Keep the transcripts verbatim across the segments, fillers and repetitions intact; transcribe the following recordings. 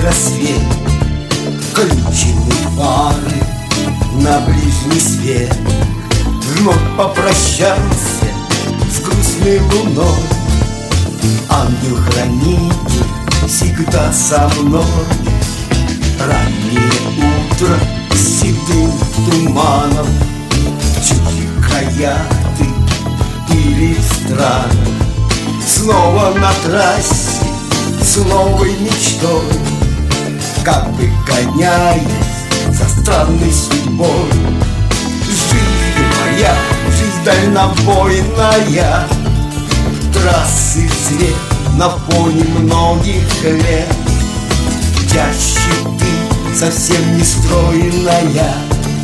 рассвет, ключевые пары на ближний свет. Вновь попрощался с грустной луной, ангел-хранитель всегда со мной. Раннее утро с седым туманом, чужие края ты или страны. Снова на трассе с новой мечтой, как бы гоняясь за странной судьбой. Жизнь моя, жизнь дальнобойная, трассы цвет на фоне многих лет. Чаще ты совсем не стройная,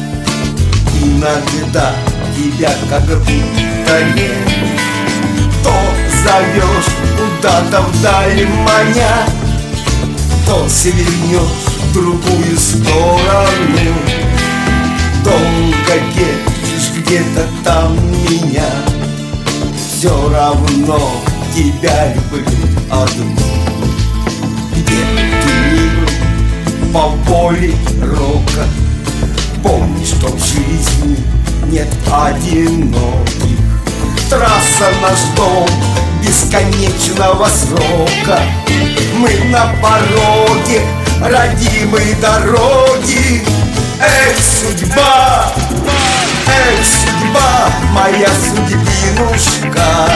иногда тебя как будто нет. То зовешь куда-то вдаль маня, то свернешь в другую сторону. Долго держишь где-то там меня, все равно тебя люблю одну. Где ты ни был, по воле рока, помни, что в жизни нет одиноких. Трасса наш дом бесконечного срока, мы на пороге родимой дороги. Эх, судьба, эх, судьба, моя судьбинушка,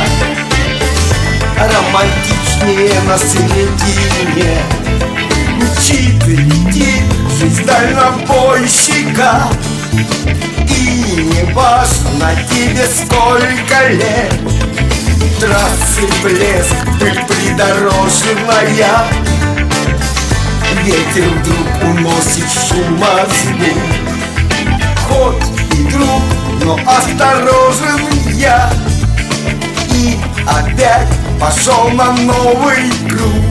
романтичнее на середине. Мчит и летит жизнь дальнобойщика, и не важно тебе сколько лет. Трассы блеск, пыль придорожная, ветер вдруг уносит шум от звук. Хоть и друг, но осторожен я, и опять пошел на новый круг.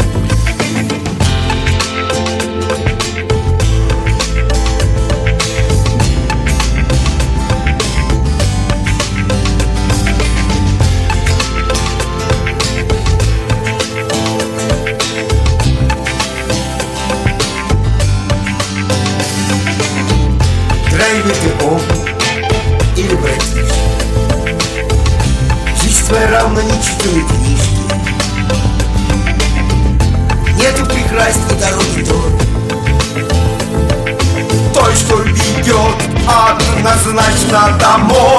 Драйвы ты оба или братишь, жизнь твоя равно не читает книжки. Нету прекрасней дороги той, той, что ведет однозначно домой.